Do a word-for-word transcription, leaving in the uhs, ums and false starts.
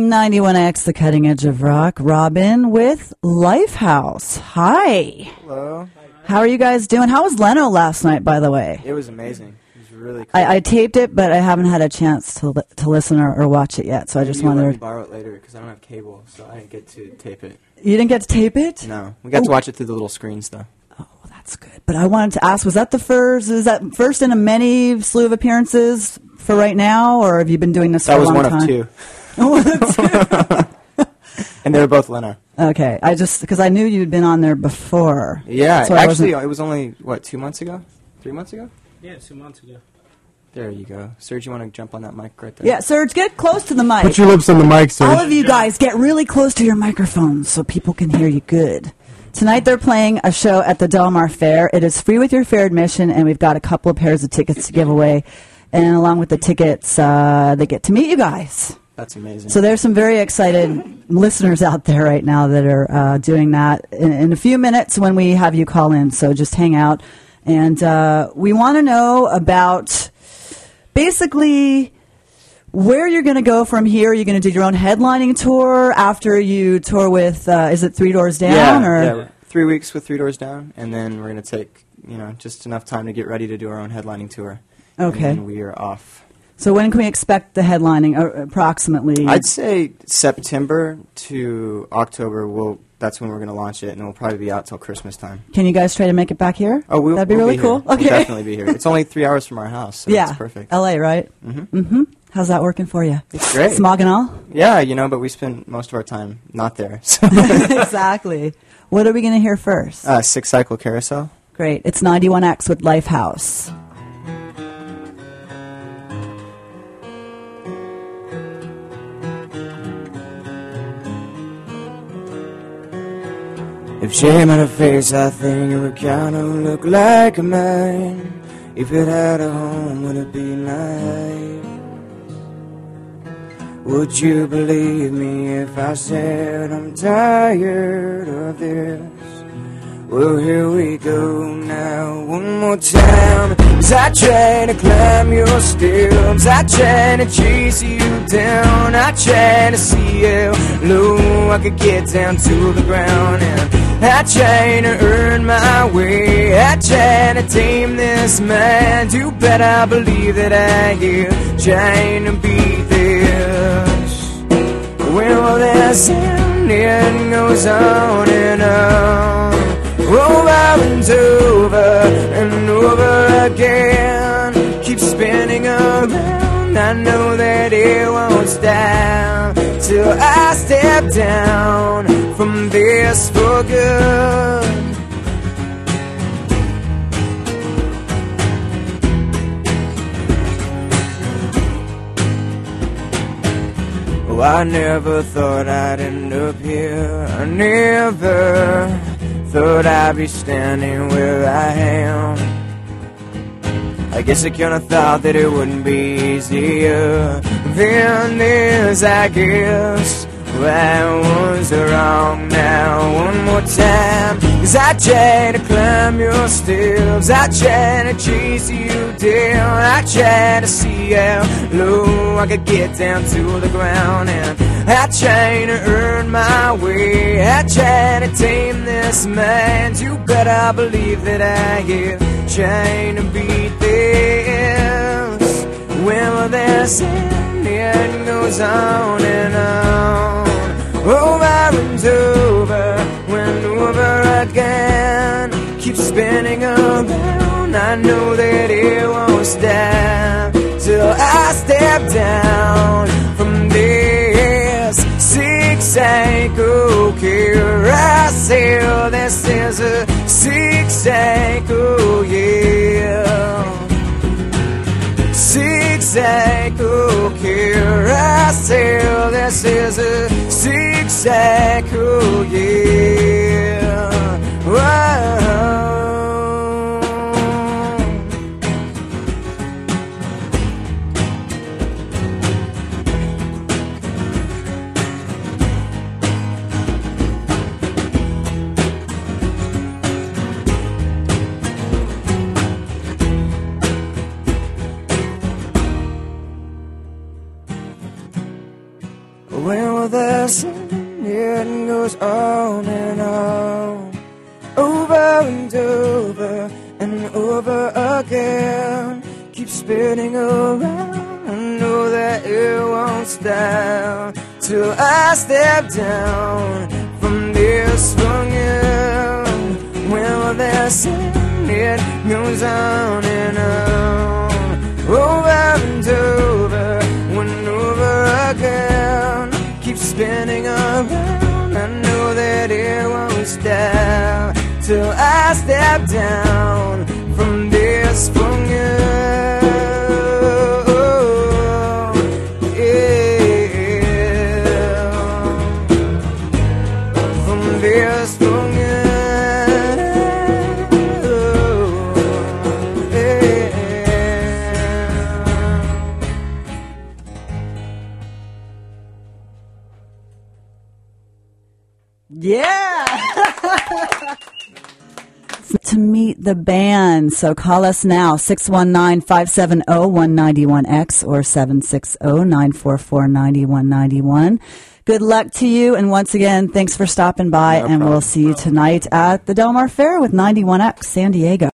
ninety-one X, the cutting edge of rock. Robin with Lifehouse. Hi. Hello. How are you guys doing? How was Leno last night, by the way? It was amazing. It was really cool. I, I taped it, but I haven't had a chance to li- to listen or, or watch it yet, so I just you wanted let me to... borrow it later because I don't have cable, so I didn't get to tape it. You didn't get to tape it? No. We got Oh. to watch it through the little screens, though. Oh, well, that's good. But I wanted to ask, was that the first, is that first in a many slew of appearances for right now, or have you been doing this That for a was long one time? of two. One of two. And they were both Leno. Okay, I just, because I knew you'd been on there before. Yeah, So I actually, wasn't- it was only, what, two months ago? Three months ago? Yeah, two months ago. There you go. Serge, you want to jump on that mic right there? Yeah, Serge, get close to the mic. Put your lips on the mic, Serge. All of you guys, get really close to your microphones so people can hear you good. Tonight they're playing a show at the Del Mar Fair. It is free with your fair admission, and we've got a couple of pairs of tickets to give away. And along with the tickets, uh, they get to meet you guys. That's amazing. So there's some very excited listeners out there right now that are uh, doing that in, in a few minutes when we have you call in. So just hang out. And uh, we want to know about basically where you're going to go from here. You're going to do your own headlining tour after you tour with, uh, is it Three Doors Down? yeah, or? yeah, three weeks with Three Doors Down, and then we're going to take, you know, just enough time to get ready to do our own headlining tour. Okay. And then we are off. So when can we expect the headlining, uh, approximately? I'd say September to October. We'll, that's when we're going to launch it, and we'll probably be out till Christmas time. Can you guys try to make it back here? Oh, we'll, That'd be we'll really be cool. Here. Okay. We'll definitely be here. It's only three hours from our house, so yeah. it's perfect. L A, right? Mm-hmm. Mm-hmm. How's that working for you? It's great. Smog and all? Yeah, you know, but we spend most of our time not there. So. Exactly. What are we going to hear first? uh, Six Cycle Carousel. Great. It's ninety-one X with Lifehouse. If shame had a face, I think it would kind of look like mine. If it had a home, would it be nice? Would you believe me if I said I'm tired of this? Well, here we go now, one more time. As I try to climb your steps, I try to chase you down, I try to see how low I could get down to the ground. And I try to earn my way, I try to tame this mind. You better believe that I am trying to beat this. Well, this ending goes on and on, over and over and over again. Keep spinning around, I know that it won't stop till I step down from this for good. Oh, I never thought I'd end up here. I never thought I'd be standing where I am. I guess I kinda thought that it wouldn't be easier than this, I guess. Well, I was wrong now, one more time. Cause I try to climb your steps, I try to chase you down, I try to see how low I could get down to the ground. And I try to earn my way, I try to tame this mind. You better believe that I am trying to beat this. Well, this ending goes on and on, over and over and over again. Keep spinning around, I know that it won't stop till I step down from this six cycle carousel. This is a six cycle, yeah. Six cycle carousel. This is a six cycle, yeah. Whoa. Well, the singing it goes on and on, over and over and over again. Keep spinning around, I know that it won't stop till I step down from this swinging. Well, the singing it goes on and on, over and over and over again. Keep spinning around, I know that it won't stop till I step down from this swinging. Yeah, from this swinging. Yeah. To meet the band. So call us now, six one nine, five seven zero, one nine one X or seven six zero, nine four four, nine one nine one. Good luck to you. And once again, thanks for stopping by. No and problem. We'll see you tonight at the Del Mar Fair with ninety-one X San Diego.